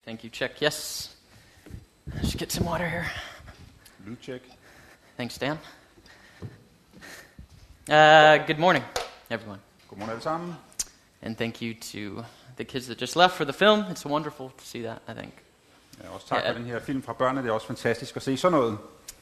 Thank you. Check. Yes. Just get some water here. Lydcheck. Thanks, Dan. Good morning, everyone. Godmorgen alle sammen. And thank you to the kids that just left for the film. It's wonderful to see that, I think. Ja, også tak for den her film fra børnene. Det er også fantastisk at se sådan noget.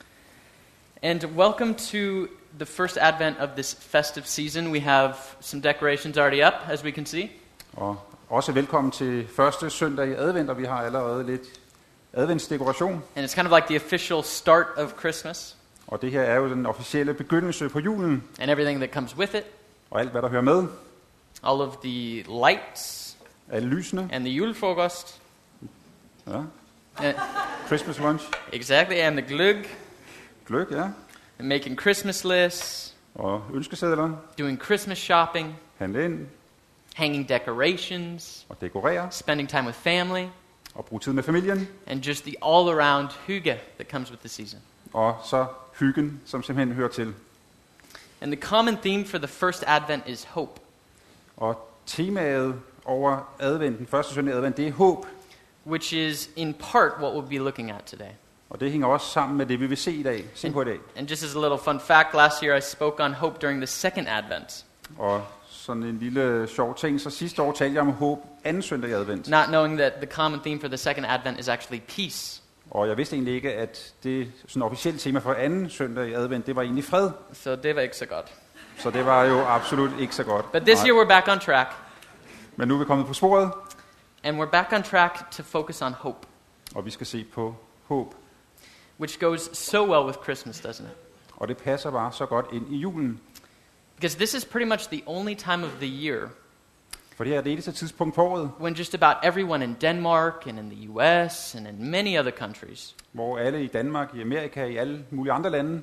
And welcome to the first advent of this festive season. We have some decorations already up, as we can see. Og også velkommen til første søndag i advent, og vi har allerede lidt adventsdekoration. And it's kind of like the official start of Christmas. Og det her er jo den officielle begyndelse på julen, And everything that comes with it. og alt hvad der hører med. All of the lights Alle lysene. and the julefrokost. Ja. And, Christmas lunch. exactly, and the gløgg. Gløgg, ja. And making Christmas lists. Og ønskesedler. Doing Christmas shopping. Handle ind Hanging decorations. og dekorere. Spending time with family. Og bruge tid med familien. And just the all-around hygge that comes with the season. Og så hyggen, som simpelthen hører til. And the common theme for the first advent is hope. Og temaet over adventen, første søndag i advent, det er håb. Which is in part what we'll be looking at today. Og det hænger også sammen med det, vi vil se i dag. Se på i dag. And just as a little fun fact, last year I spoke on hope during the second advent. Og sådan en lille sjov ting, så sidste år talte jeg om håb anden søndag i advent. Not knowing that the common theme for the second advent is actually peace. Og jeg vidste egentlig ikke, at det sådan officielle tema for anden søndag i advent, det var egentlig fred. So det var ikke så godt. Så det var jo absolut ikke så godt. But this Nej. year we're back on track. Men nu er vi kommet på sporet, And we're back on track to focus on hope. og vi skal se på håb. Which goes so well with Christmas, doesn't it? Og det passer bare så godt ind i julen. Because this is pretty much the only time of the year For det her er det eneste tidspunkt på året, when just about everyone in Denmark and in the US and in many other countries, hvor alle i Danmark, i Amerika, i alle mulige andre lande,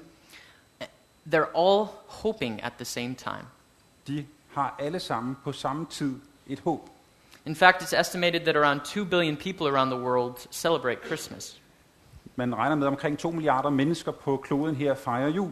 they're all hoping at the same time. de har alle sammen på samme tid et håb. In fact, it's estimated that around 2 billion people around the world celebrate Christmas. Man regner med, at omkring 2 milliarder mennesker på kloden her fejrer jul.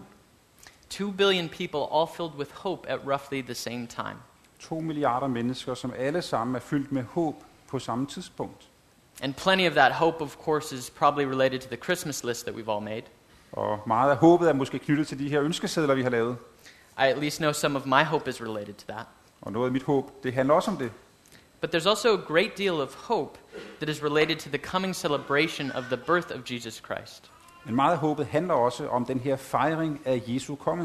2 billion people all filled with hope at roughly the same time. 2 milliarder mennesker, som alle sammen er fyldt med håb på samme tidspunkt. And plenty of that hope, of course, is probably related to the Christmas list that we've all made. Og meget af håbet er måske knyttet til de her ønskesedler, vi har lavet. I at least know some of my hope is related to that. Og noget af mit håb, det handler også om det. But there's also a great deal of hope that is related to the coming celebration of the birth of Jesus Christ. Men meget af håbet handler også om den her fejring af Jesu komme.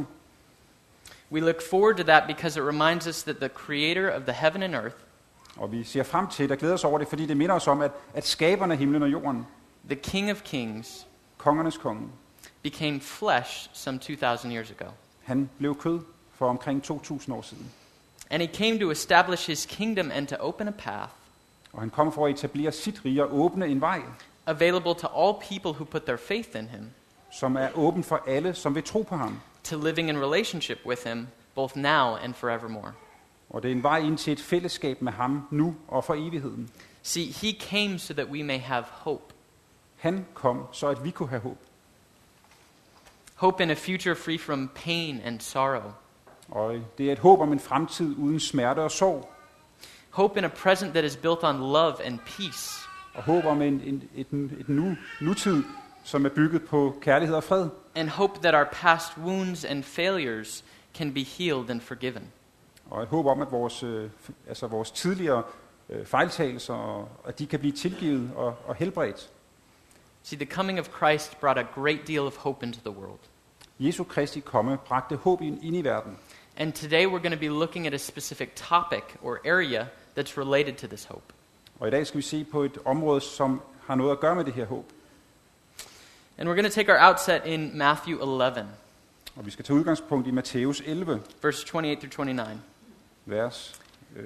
We look forward to that because it reminds us that the creator of the heaven and earth, Og vi ser frem til det og glæder os over det, fordi det minder os om, at skaberen af himlen og jorden, the King of Kings, kongernes konge, became flesh some 2,000 years ago. han blev kød for omkring 2000 år siden. And he came to establish his kingdom and to open a path Og han kom for at etablere sit rige og åbne en vej, available to all people who put their faith in him, som er åben for alle, som vil tro på ham. to living in relationship with him, both now and forevermore. Og det er en vej ind til et fællesskab med ham nu og for evigheden. See, he came so that we may have hope. Han kom, så at vi kunne have håb. Hope in a future free from pain and sorrow. Og det er et håb om en fremtid uden smerte og sorg. Hope in a present that is built on love and peace. Og håb om et nutid, som er bygget på kærlighed og fred. And hope that our past wounds and failures can be healed and forgiven. Og et håb om, at vores tidligere fejltagelser, at de kan blive tilgivet og helbredt. See, the coming of Christ brought a great deal of hope into the world. Jesu Kristi komme bragte håb ind i verden. And today we're going to be looking at a specific topic or area that's related to this hope. Og i dag skal vi se på et område, som har noget at gøre med det her håb. And we're going to take our outset in Matthew 11, Og vi skal tage udgangspunkt i Matthæus 11, verse 28 through 29. vers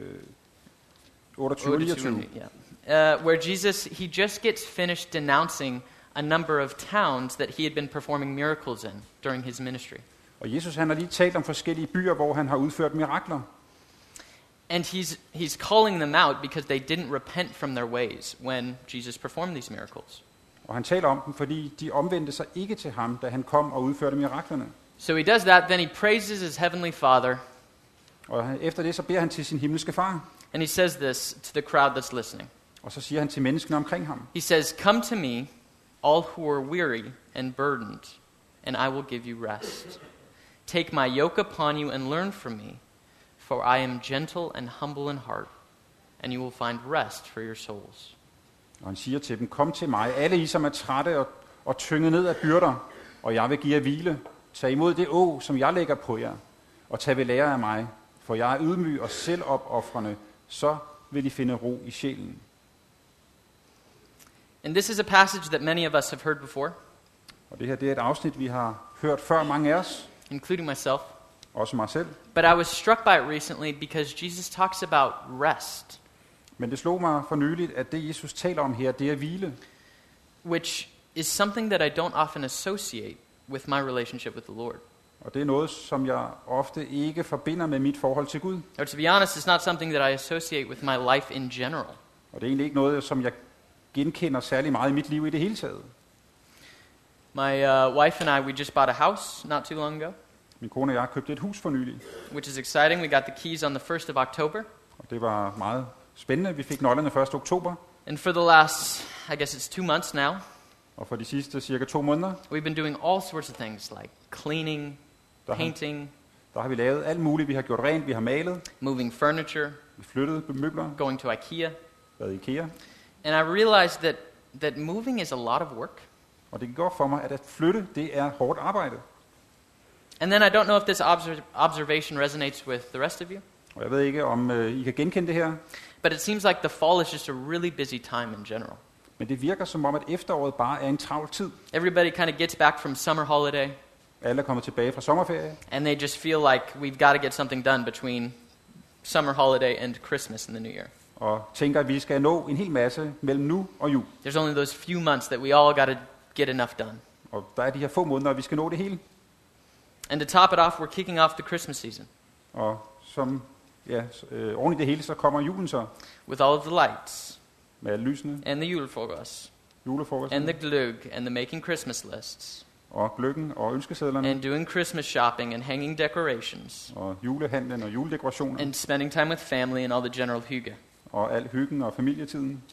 28 og 29. Yeah. Where Jesus, he just gets finished denouncing a number of towns that he had been performing miracles in during his ministry. Og Jesus han har lige talt om forskellige byer, hvor han har udført mirakler. And he's calling them out because they didn't repent from their ways when Jesus performed these miracles. Og han taler om dem, fordi de omvendte sig ikke til ham, da han kom og udførte miraklerne. So he does that, then he praises his heavenly Father, Og efter det så beder han til sin himmelske far. and he says this to the crowd that's listening. Og så siger han til menneskene omkring ham, He says, "Come to me, all who are weary and burdened, and I will give you rest. Take my yoke upon you and learn from me, for I am gentle and humble in heart, and you will find rest for your souls." og han siger til dem, kom til mig, alle I, som er trætte og tynget ned af byrder, og jeg vil give jer hvile. Tag imod det åg, som jeg lægger på jer, og tag ved lære af mig, for jeg er ydmyg og selvopofrende, så vil I finde ro i sjælen. And this is a passage that many of us have heard before, Og det her, det er et afsnit, vi har hørt før, mange af os, including myself. også mig selv. But I was struck by it recently because Jesus talks about rest, Men det slog mig for nyligt, at det Jesus taler om her, det er hvile. which is something that I don't often associate with my relationship with the Lord. Og det er noget, som jeg ofte ikke forbinder med mit forhold til Gud. Or to be honest, it's not something that I associate with my life in general. Og det er egentlig ikke noget, som jeg genkender særlig meget i mit liv i det hele taget. My wife and I, we just bought a house not too long ago, Min kone og jeg købte et hus for nylig, which is exciting. We got the keys on the 1st of October. og det var meget spændende. Vi fik nøglerne 1. oktober, And for the last, I guess it's 2 months now, og for de sidste cirka 2 måneder, we've been doing all sorts of things like cleaning, der har, painting, der har vi lavet alt muligt. Vi har gjort rent, vi har malet, moving furniture, vi flyttede møbler, going to IKEA. været i IKEA. And I realized that moving is a lot of work. Og det gik godt for mig, at flytte, det er hårdt arbejde. And then I don't know if this observation resonates with the rest of you, Og jeg ved ikke, om I kan genkende det her, but it seems like the fall is just a really busy time in general. men det virker som om, at efteråret bare er en travl tid. Everybody kind of gets back from summer holiday, Alle er kommet tilbage fra sommerferie, and they just feel like we've got to get something done between summer holiday and Christmas and the New Year. og tænker, at vi skal nå en hel masse mellem nu og jul. There's only those few months that we all got to get enough done. Og der er de her få måneder, og vi skal nå det hele. And to top it off, we're kicking off the Christmas season Og som oven i det hele, så kommer julen så with all of the lights med alle lysene, and the julefrokost julefrokosten, and the gløgg and the making Christmas lists og gløggen og ønskesedlerne, and doing Christmas shopping and hanging decorations og julehandlen og juledekorationer, and spending time with family and all the general hygge. og al hyggen og familietiden.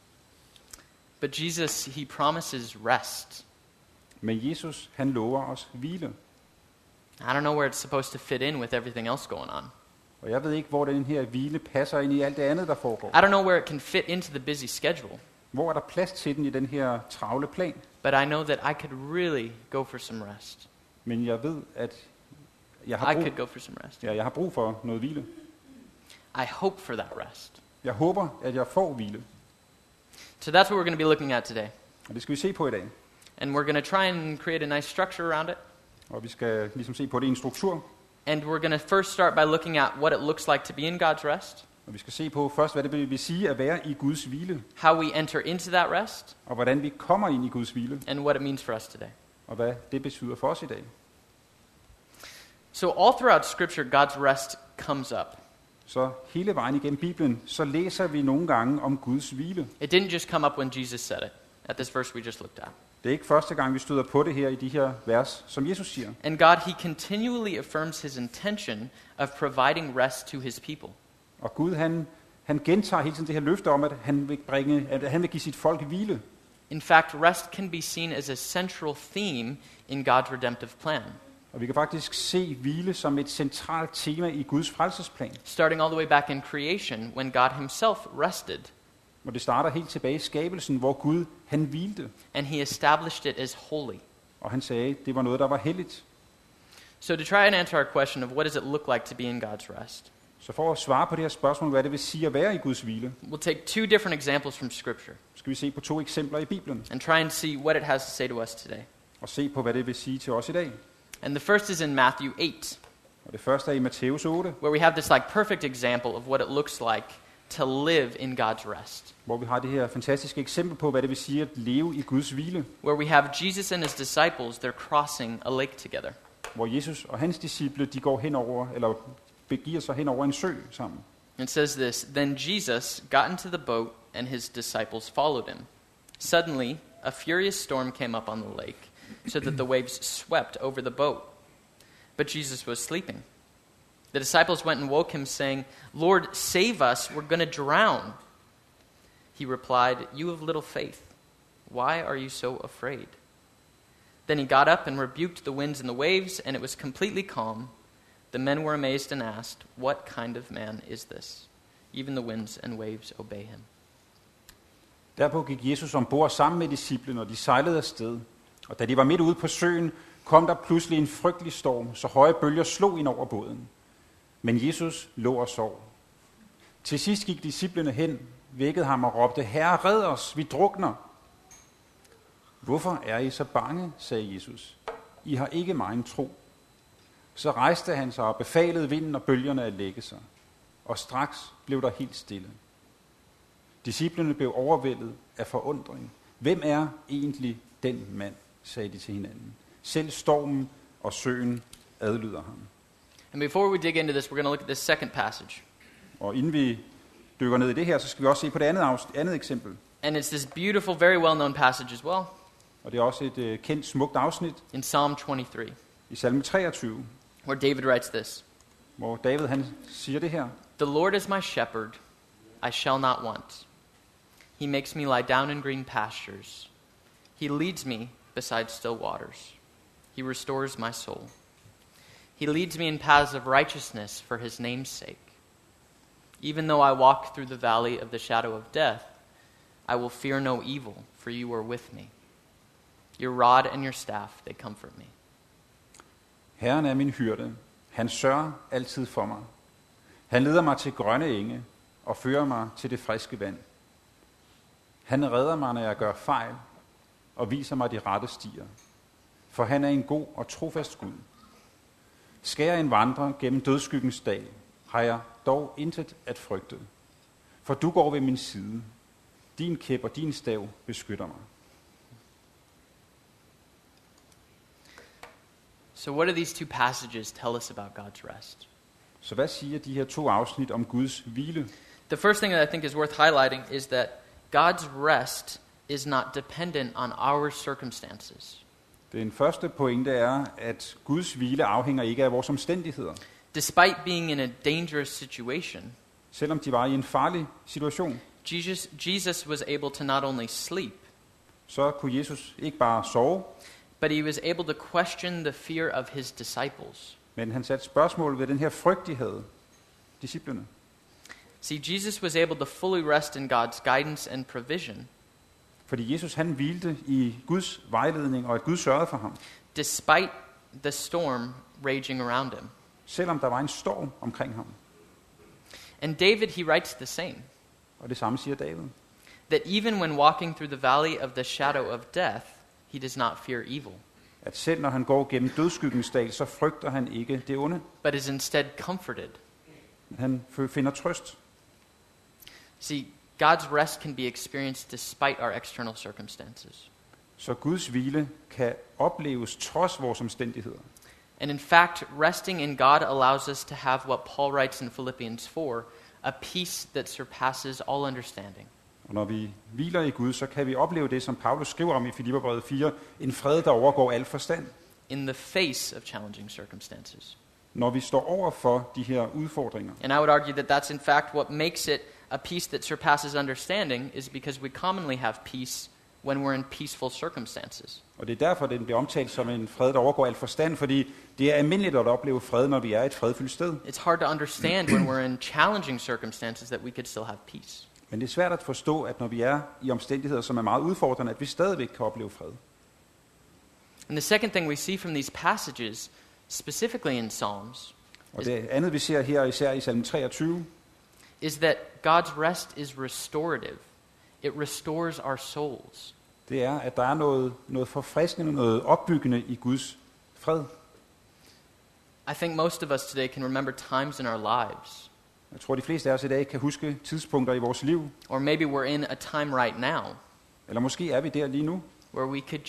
But Jesus, he promises rest. Men Jesus, han lover os hvile. I don't know where it's supposed to fit in with everything else going on. Og jeg ved ikke, hvor den her hvile passer ind i alt det andet, der foregår. I don't know where it can fit into the busy schedule. Hvor er der plads til den i den her travle plan? But I know that I could really go for some rest. Men jeg ved, at jeg I could go for some rest. jeg har brug for noget hvile. I hope for that rest. Jeg håber, at jeg får hvile. So that's what we're going to be looking at today. Og det skal vi se på i dag. And we're going to try and create a nice structure around it. Og vi skal ligesom se på det i en struktur. And we're going to first start by looking at what it looks like to be in God's rest, Og vi skal se på først, hvad det vil sige at være i Guds hvile. how we enter into that rest, Og hvordan vi kommer ind i Guds hvile. and what it means for us today. Og hvad det betyder for os i dag. So all throughout Scripture, God's rest comes up. Så hele vejen igennem Bibelen, så læser vi nogle gange om Guds hvile. It didn't just come up when Jesus said it, at this verse we just looked at. Det er ikke første gang, vi støder på det her i de her vers, som Jesus siger. And God, he continually affirms his intention of providing rest to his people. Og Gud, han gentager hele tiden det her løfte om, at han vil give sit folk hvile. In fact, rest can be seen as a central theme in God's redemptive plan, Og vi kan faktisk se hvile som et centralt tema i Guds frelsesplan. starting all the way back in creation when God himself rested, Og det starter helt tilbage i skabelsen, hvor Gud, han hvilte. and he established it as holy. Og han sagde, det var noget, der var helligt. So to try and answer our question of what does it look like to be in God's rest, Så for at svare på det her spørgsmål, hvad det vil sige at være i Guds hvile, we'll take 2 different examples from Scripture skal vi se på 2 eksempler i Bibelen. and try and see what it has to say to us today. Og se på, hvad det vil sige til os i dag. And the first is in Matthew 8, Og det første er i Matthæus 8, where we have this perfect example of what it looks like to live in God's rest, hvor vi har det her fantastiske eksempel på, hvad det vil sige at leve i Guds hvile. where we have Jesus and his disciples, they're crossing a lake together. Hvor Jesus og hans disciple, de går henover, eller begiver sig hen over en sø sammen. It says this, "Then Jesus got into the boat and his disciples followed him. Suddenly, a furious storm came up on the lake, so that the waves swept over the boat. But Jesus was sleeping. The disciples went and woke him, saying, 'Lord, save us, we're going to drown.' He replied, "You of little faith, why are you so afraid?" Then he got up and rebuked the winds and the waves, and it was completely calm. The men were amazed and asked, "What kind of man is this? Even the winds and waves obey him." Derpå gik Jesus ombord sammen med disciplene, og de sejlede afsted. Og da de var midt ude på søen, kom der pludselig en frygtelig storm, så høje bølger slog ind over båden. Men Jesus lå og sov. Til sidst gik disciplene hen, vækkede ham og råbte, "Herre, red os, vi drukner." "Hvorfor er I så bange?" sagde Jesus. "I har ikke megen tro." Så rejste han sig og befalede vinden og bølgerne at lægge sig. Og straks blev der helt stille. Disciplene blev overvældet af forundring. "Hvem er egentlig den mand?" sagde de til hinanden. "Selv stormen og søen adlyder ham." And before we dig into this, we're going to look at this second passage. Og inden vi dykker ned i det her, så skal vi også se på det andet eksempel. And it's this beautiful, very well-known passage as well. Og det er også et kendt, smukt afsnit In Psalm 23, i salme 23, where David writes this. hvor David han siger det her. "The Lord is my shepherd, I shall not want. He makes me lie down in green pastures. He leads me beside still waters. He restores my soul. He leads me in paths of righteousness for his name's sake. Even though I walk through the valley of the shadow of death, I will fear no evil, for you are with me. Your rod and your staff, they comfort me." Herren er min hyrde. Han sørger altid for mig. Han leder mig til grønne enge og fører mig til det friske vand. Han redder mig, når jeg gør fejl, og viser mig de rette stier. For han er en god og trofast Gud. Skal jeg en vandre gennem dødsskyggens dal, har jeg dog intet at frygte. For du går ved min side. Din kæp og din stav beskytter mig. So what do these two passages tell us about God's rest? Så hvad siger de her to afsnit om Guds hvile? The first thing that I think is worth highlighting is that God's rest is not dependent on our circumstances. Den første pointe er, at Guds hvile afhænger ikke af vores omstændigheder. Despite being in a dangerous situation, Selvom de var i en farlig situation, Jesus was able to not only sleep, så kunne Jesus ikke bare sove, but he was able to question the fear of his disciples. men han satte spørgsmål ved den her frygt, de havde, disciplene. See, Jesus was able to fully rest in God's guidance and provision, Fordi Jesus han hvilte i Guds vejledning, og at Gud sørgede for ham, despite the storm raging around him. selvom der var en storm omkring ham. And David, he writes the same, Og det samme siger David. that even when walking through the valley of the shadow of death, he does not fear evil, At selv når han går gennem dødsskyggens dal, så frygter han ikke det onde. but is instead comforted. Han finder trøst. See, God's rest can be experienced despite our external circumstances. Så Guds hvile kan opleves trods vores omstændigheder. And in fact, resting in God allows us to have what Paul writes in Philippians 4, a peace that surpasses all understanding. Og når vi hviler i Gud, så kan vi opleve det, som Paulus skriver om i Filipperbrevet 4, en fred, der overgår al forstand. In the face of challenging circumstances. Når vi står over for de her udfordringer. And I would argue that that's in fact what makes it a peace that surpasses understanding, is because we commonly have peace when we're in peaceful circumstances. Og det er derfor, den bliver omtalt som en fred, der overgår al forstand, fordi det er almindeligt at opleve fred, når vi er et fredfyldt sted. It's hard to understand when we're in challenging circumstances that we could still have peace. Men det er svært at forstå, at når vi er i omstændigheder, som er meget udfordrende, at vi stadigvæk kan opleve fred. And the second thing we see from these passages, specifically in Psalms, Og det andet, vi ser her, især i salme 23, is that God's rest is restorative. It restores our souls. det er, at der er noget forfriskende, noget opbyggende i Guds fred. I think most of us today can remember times in our lives, Jeg tror, de fleste af os i dag kan huske tidspunkter i vores liv, or maybe we're in a time right now, eller måske er vi der lige nu, where we could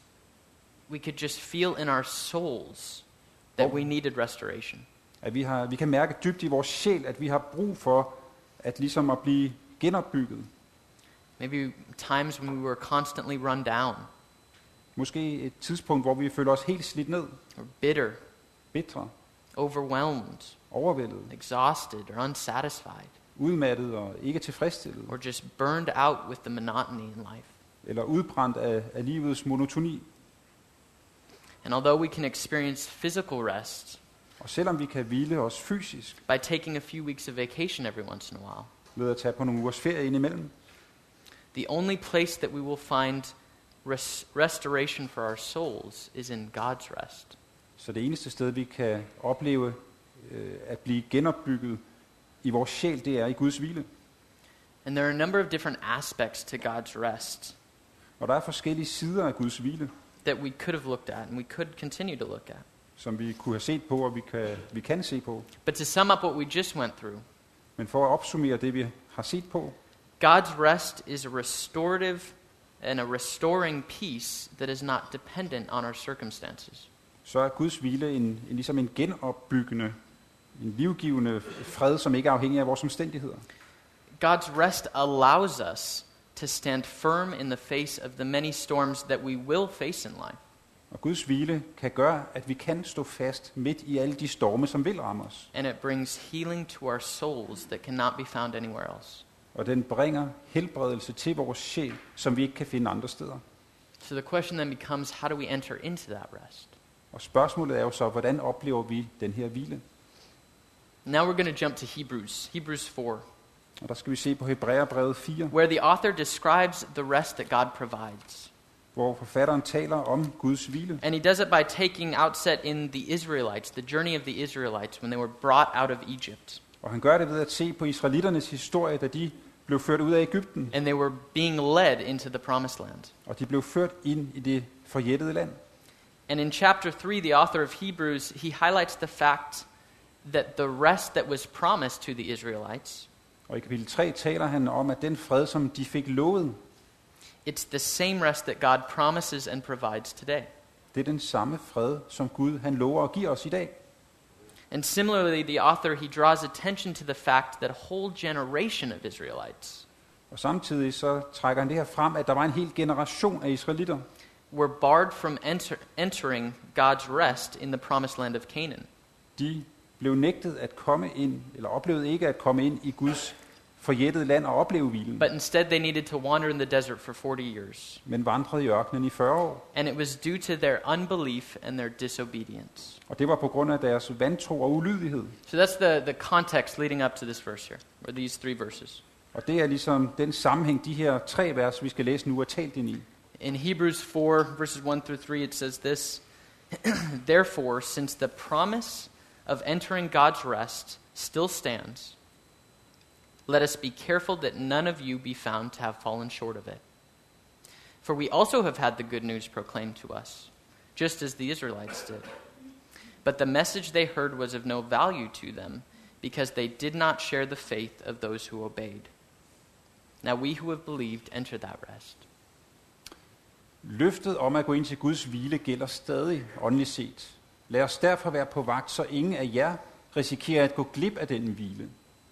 just feel in our souls that we needed restoration. at vi kan mærke dybt i vores sjæl, at vi har brug for at ligesom at blive genopbygget. Maybe times when we were constantly run down, Måske et tidspunkt, hvor vi føler os helt slidt ned, or bitter, bitre, overwhelmed, overvældet, exhausted, or unsatisfied. udmattet og ikke tilfredsstillet, or just burned out with the monotony in life. eller udbrændt af livets monotoni. And although we can experience physical rest Og selvom vi kan hvile os fysisk by taking a few weeks of vacation every once in a while, ved at tage på nogle ugers ferie indimellem, the only place that we will find restoration for our souls is in God's rest. så det eneste sted, vi kan opleve at blive genopbygget i vores sjæl, det er i Guds hvile. And there are a number of different aspects to God's rest Og der er forskellige sider af Guds hvile, that we could have looked at and we could continue to look at. som vi kunne have set på, og vi kan se på. But to sum up what we just went through, Men for at opsummere det, vi har set på, God's rest is a restorative and a restoring peace that is not dependent on our circumstances. så er Guds hvile ligesom en genopbyggende, en livgivende fred, som ikke er afhængig af vores omstændigheder. God's rest allows us to stand firm in the face of the many storms that we will face in life. Og Guds hvile kan gøre, at vi kan stå fast midt i alle de storme, som vil ramme os. And it brings healing to our souls that cannot be found anywhere else. Og den bringer helbredelse til vores sjæl, som vi ikke kan finde andre steder. So the question then becomes, how do we enter into that rest? Og spørgsmålet er jo så, hvordan oplever vi den her hvile? Now we're going to jump to Hebrews 4, Og der skal vi se på Hebræerbrevet 4, where the author describes the rest that God provides. hvor forfatteren taler om Guds hvile. And he does it by taking outset in the Israelites, the journey of the Israelites when they were brought out of Egypt. Og han gør det ved at se på israelitternes historie, da de blev ført ud af Egypten, And they were being led into the promised land. og de blev ført ind i det forjættede land. And in chapter 3, the author of Hebrews, he highlights the fact that the rest that was promised to the Israelites, Og i kapitel 3 taler han om, at den fred, som de fik lovet, it's the same rest that God promises and provides today. det er den samme fred, som Gud han lover at give os i dag. And similarly, the author, he draws attention to the fact that a whole generation of Israelites Og samtidig så trækker han det her frem, at der var en hel generation af israelitter, were barred from entering God's rest in the promised land of Canaan. de blev nægtet at komme ind, eller oplevede ikke at komme ind i Guds forjættede land og opleve hvilen, But instead they needed to wander in the desert for 40 years. men vandrede i ørkenen i 40 år. And it was due to their unbelief and their disobedience. Og det var på grund af deres vantro og ulydighed. So that's the context leading up to this verse here, or these 3 verses. Og det er ligesom den sammenhæng, de her 3 vers, vi skal læse nu, er talt ind i. In Hebrews 4, verses 1-3, it says this, Therefore, since the promise of entering God's rest still stands, let us be careful that none of you be found to have fallen short of it. For we also have had the good news proclaimed to us, just as the Israelites did. But the message they heard was of no value to them, because they did not share the faith of those who obeyed. Now we who have believed enter that rest. Løftet om at gå ind til Guds hvile gælder stadig åndeligt set. Lad os derfor være på vagt, så ingen af jer risikerer at gå glip af den hvile.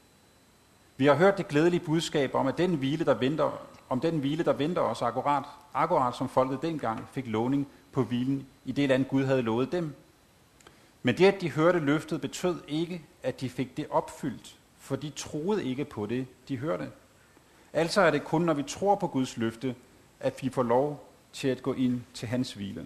Vi har hørt det glædelige budskab om, at den hvile, der venter os akkurat som folket dengang fik lovning på hvilen i det land, Gud havde lovet dem. Men det, at de hørte løftet, betød ikke, at de fik det opfyldt, for de troede ikke på det, de hørte. Altså er det kun, når vi tror på Guds løfte, at vi får lov til at gå ind til hans hvile.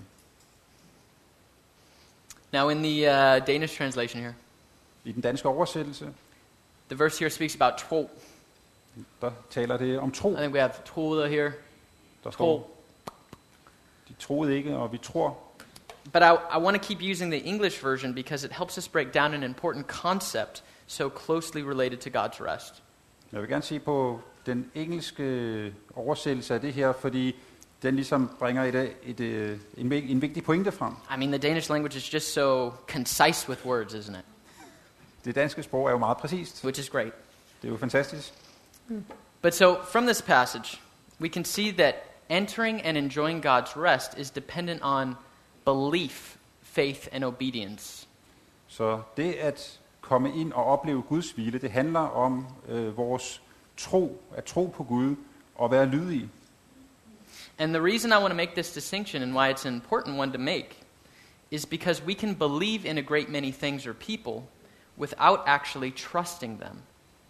Now in the Danish translation here, I den danske oversættelse, the verse here speaks about tro. der taler det om tro. I think we have troede here. Der Tro. står, de troede ikke, og vi tror. But I want to keep using the English version because it helps us break down an important concept so closely related to God's rest. Jeg vil gerne se på den engelske oversættelse af det her, fordi den ligesom bringer en vigtig pointe frem. I mean, the Danish language is just so concise with words, isn't it? Det danske sprog er jo meget præcist. Which is great. Det er jo fantastisk. But so, from this passage, we can see that entering and enjoying God's rest is dependent on belief, faith, and obedience. Så det at komme ind og opleve Guds hvile, det handler om vores tro, at tro på Gud og være lydige. And the reason I want to make this distinction and why it's an important one to make is because we can believe in a great many things or people without actually trusting them.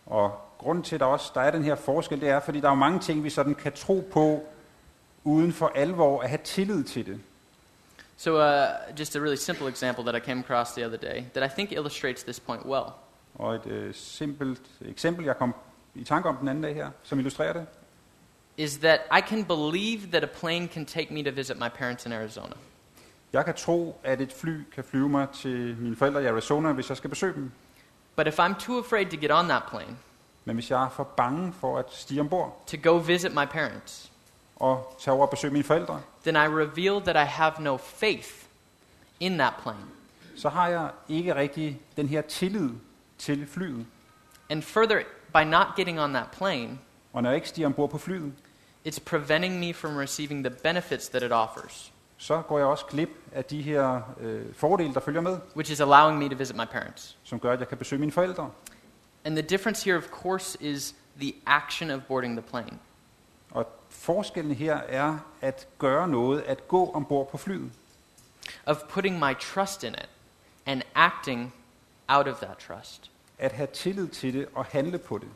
Og grunden til, at der er den her forskel, det er, fordi der er jo mange ting, vi sådan kan tro på, uden for alvor at have tillid til det. So just a really simple example that I came across the other day that I think illustrates this point well. Og et simpelt eksempel, jeg kom i tanke om den anden dag her, som illustrerer det, is that I can believe that a plane can take me to visit my parents in Arizona. jeg kan tro, at et fly kan flyve mig til mine forældre i Arizona, hvis jeg skal besøge dem. But if I'm too afraid to get on that plane, Men hvis jeg er for bange for at stige ombord to go visit my parents, og tage over og besøge mine forældre, then I reveal that I have no faith in that plane. så har jeg ikke rigtig den her tillid til flyet. And further, by not getting on that plane, Og når jeg ikke stiger ombord på flyet, it's preventing me from receiving the benefits that it offers, så går jeg også glip af de her fordele, der følger med, which is allowing me to visit my parents. som gør, at jeg kan besøge mine forældre. And the difference here, of course, is the action of boarding the plane. Og forskellen her er at gøre noget, at gå ombord på flyet. Of putting my trust in it and acting out of that trust. At have tillid til det og handle på det.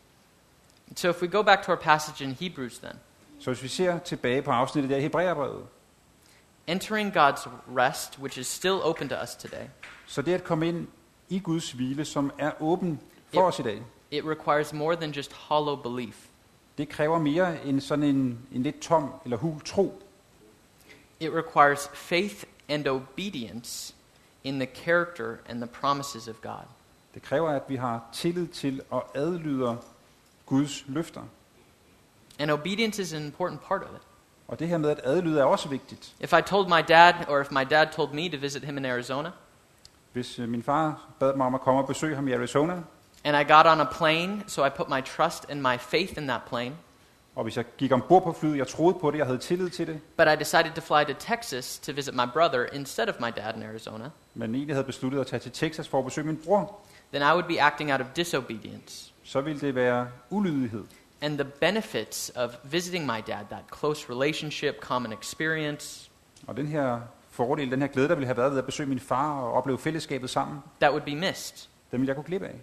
So if we go back to our passage in Hebrews then, Så hvis vi ser tilbage på afsnittet der i Hebræerbrevet, entering God's rest, which is still open to us today, så det at komme ind i Guds hvile, som er åben for os i dag, it requires more than just hollow belief. det kræver mere end sådan en lidt tom eller hul tro. It requires faith and obedience in the character and the promises of God. Det kræver, at vi har tillid til og adlyder Guds løfter. And obedience is an important part of it. Og det her med at adlyde er også vigtigt. If I told my dad, or if my dad told me to visit him in Arizona, Hvis min far bad mig om at komme og besøge ham i Arizona, and I got on a plane, so I put my trust and my faith in that plane, og hvis jeg gik ombord på flyet, jeg troede på det, jeg havde tillid til det, but I decided to fly to Texas to visit my brother instead of my dad in Arizona, men egentlig havde besluttet at tage til Texas for at besøge min bror, then I would be acting out of disobedience. så ville det være ulydighed. And the benefits of visiting my dad, that close relationship, common experience, Og den her fordel, den her glæde, der ville have været ved at besøge min far og opleve fællesskabet sammen, that would be missed. den ville jeg gå glip af.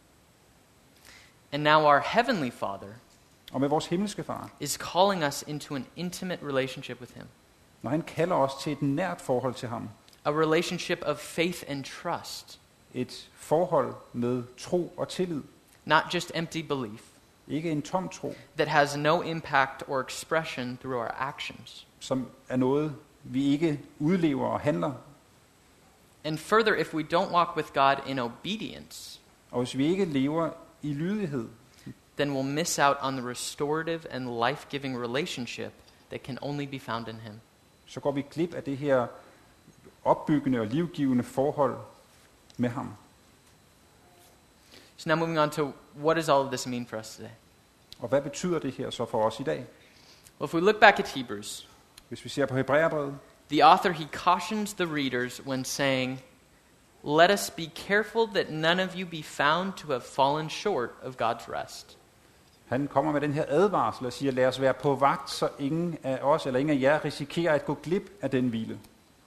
And now our Heavenly Father Og med vores himmelske far, is calling us into an intimate relationship with Him, når han kalder os til et nært forhold til ham, a relationship of faith and trust, et forhold med tro og tillid, not just empty belief, ikke en tom tro, that has no impact or expression through our actions. som er noget, vi ikke udlever og handler. And further, if we don't walk with God in obedience, Og hvis vi ikke lever i lydighed, then we'll miss out on the restorative and life-giving relationship that can only be found in Him. så går vi glip af det her opbyggende og livgivende forhold med ham. So now moving on to what does all of this mean for us today? Og hvad betyder det her så for os i dag? Well, if we look back at Hebrews, Hvis vi ser på Hebræerbrevet, the author, he cautions the readers when saying, "Let us be careful that none of you be found to have fallen short of God's rest." han kommer med den her advarsel og siger, lad os være på vagt, så ingen af os eller ingen af jer risikerer at gå glip af den hvile.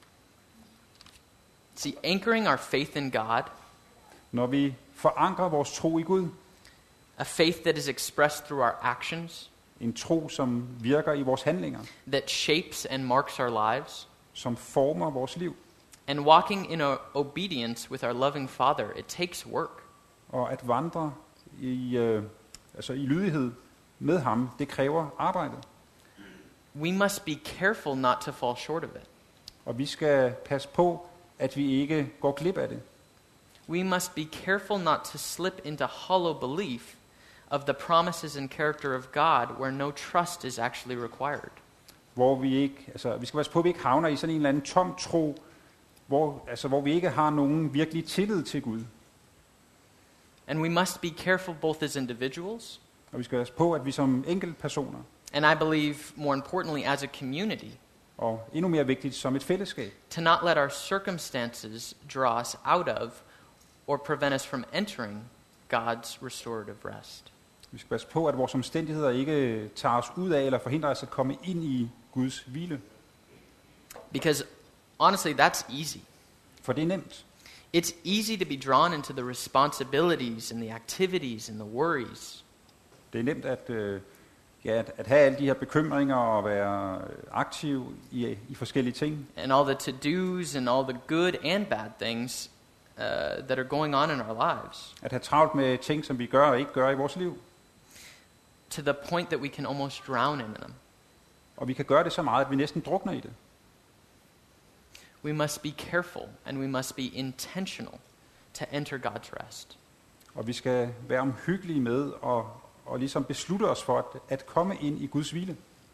See, anchoring our faith in God, Når vi forankrer vores tro i Gud, a faith that is expressed through our actions, en tro, som virker i vores handlinger, that shapes and marks our lives, som former vores liv, and walking in obedience with our loving Father, it takes work. og at vandre i lydighed med ham, det kræver arbejde. We must be careful not to fall short of it. Og vi skal passe på, at vi ikke går glip af det. We must be careful not to slip into hollow belief of the promises and character of God where no trust is actually required. Hvor vi skal passe på, at vi ikke havner i sådan en eller anden tom tro, hvor vi ikke har nogen virkelig tillid til Gud. And we must be careful both as individuals, Og vi skal passe på, at vi som enkeltpersoner, and I believe more importantly as a community, og endnu mere vigtigt som et fællesskab, to not let our circumstances draw us out of or prevent us from entering God's restorative rest. vi skal passe på, at vores omstændigheder ikke tager os ud af eller forhindrer os at komme ind i Guds hvile. Because honestly, that's easy. For det er nemt. It's easy to be drawn into the responsibilities and the activities and the worries. Det er nemt at have alle de her bekymringer og være aktiv i forskellige ting. And all the to-dos and all the good and bad things that are going on in our lives. At have travlt med ting, som vi gør og ikke gør i vores liv. To the point that we can almost drown in them. Og vi kan gøre det så meget, at vi næsten drukner i det. We must be careful and we must be intentional to enter God's rest. Og vi skal være omhyggelige med og ligesom beslutte os for at komme ind i Guds hvile.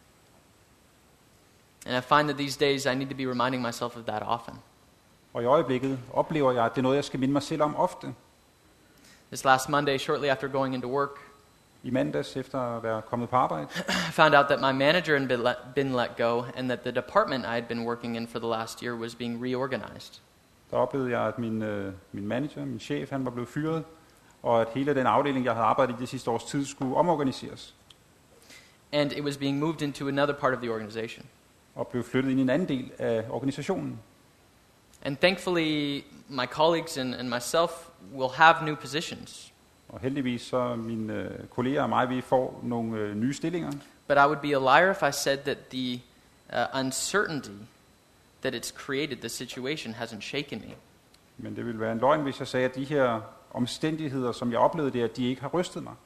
And I find that these days I need to be reminding myself of that often. Og i øjeblikket oplever jeg, at det er noget, jeg skal minde mig selv om ofte. This last Monday, shortly after going into work, I mandags efter at være kommet på arbejde, I found out that my manager had been let go, and that the department I had been working in for the last year was being reorganized. der oplevede jeg, at min manager, min chef, han var blevet fyret, og at hele den afdeling, jeg havde arbejdet i det sidste års tid, skulle omorganiseres. And it was being moved into another part of the organization. Og blev flyttet ind i en anden del af organisationen. And thankfully, my colleagues and myself will have new positions. Og heldigvis så mine kolleger og mig, vi får nogle nye stillinger. But I would be a liar if I said that the uncertainty that it's created, the situation, hasn't shaken me. Men det ville være en løgn, hvis jeg sagde, at de her omstændigheder, som jeg oplevede der, de ikke har rystet mig.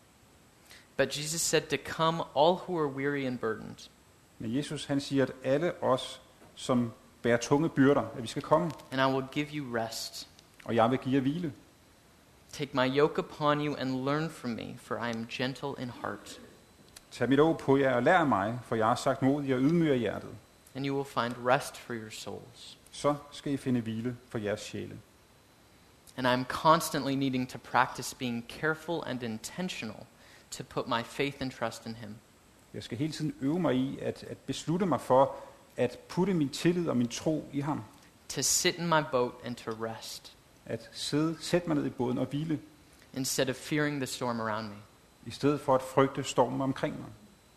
But Jesus said to come all who are weary and burdened. Men Jesus, han siger, at alle os, som bærer tunge byrder, at vi skal komme. And I will give you rest. Og jeg vil give jer hvile. Take my yoke upon you and learn from me, for I am gentle in heart. Tag mit åg på jer og lær mig, for jeg har sagt modig og ydmyg af hjertet. And you will find rest for your souls. Så skal I finde hvile for jeres sjæle. And I am constantly needing to practice being careful and intentional to put my faith and trust in Him. Jeg skal hele tiden øve mig i at beslutte mig for at putte min tillid og min tro i ham. To sit in my boat and to rest, At sætte mig ned i båden og hvile, instead of fearing the storm around me. i stedet for at frygte stormen omkring mig.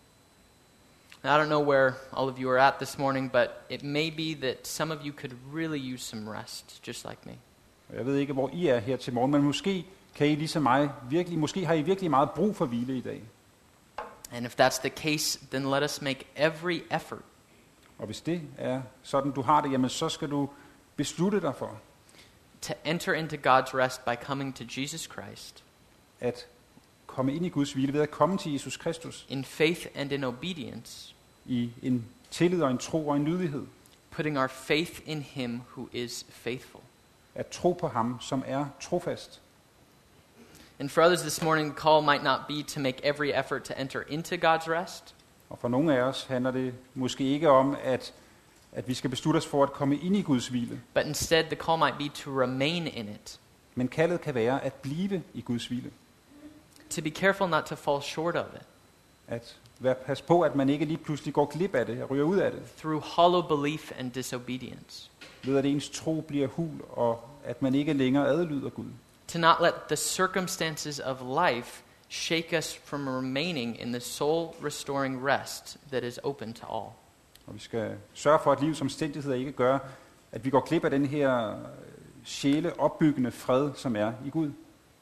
Now, I don't know where all of you are at this morning, but it may be that some of you could really use some rest, just like me. Og jeg ved ikke, hvor I er her til morgen, men måske kan I ligesom mig måske har I virkelig meget brug for hvile i dag. And if that's the case, then let us make every effort Og hvis det er sådan, du har det, jamen så skal du beslutte dig for to enter into God's rest by coming to Jesus Christ at komme ind i Guds hvile ved at komme til Jesus Kristus in faith and in obedience, i en tillid og en tro og en lydighed. putting our faith in Him who is faithful. At tro på ham, som er trofast. And for others this morning, the call might not be to make every effort to enter into God's rest, Og for nogle af os handler det måske ikke om, at vi skal beslutte os for at komme ind i Guds hvile. but instead the call might be to remain in it, Men kaldet kan være at blive i Guds hvile. to be careful not to fall short of it At pas på, at man ikke lige pludselig går glip af det og ryger ud af det. through hollow belief and disobedience, Ved at ens tro bliver hul, og at man ikke længere adlyder Gud. to not let the circumstances of life shake us from remaining in the soul-restoring rest that is open to all. Og vi skal sørge for, at livets omstændigheder ikke gør, at vi går glip af den her sjæleopbyggende fred, som er i Gud.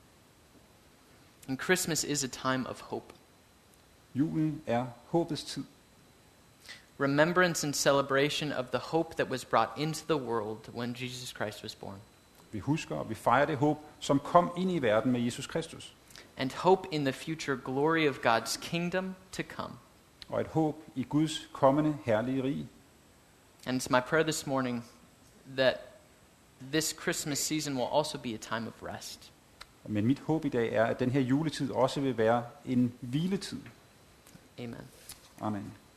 And Christmas is a time of hope. Julen er håbets tid. Remembrance and celebration of the hope that was brought into the world when Jesus Christ was born. Vi husker og vi fejrer det håb, som kom ind i verden med Jesus Kristus. And hope in the future glory of God's kingdom to come. Og et håb i Guds kommende herlige rige. And it's my prayer this morning that this Christmas season will also be a time of rest. Men mit håb i dag er, at den her juletid også vil være en hviletid. Amen. Amen.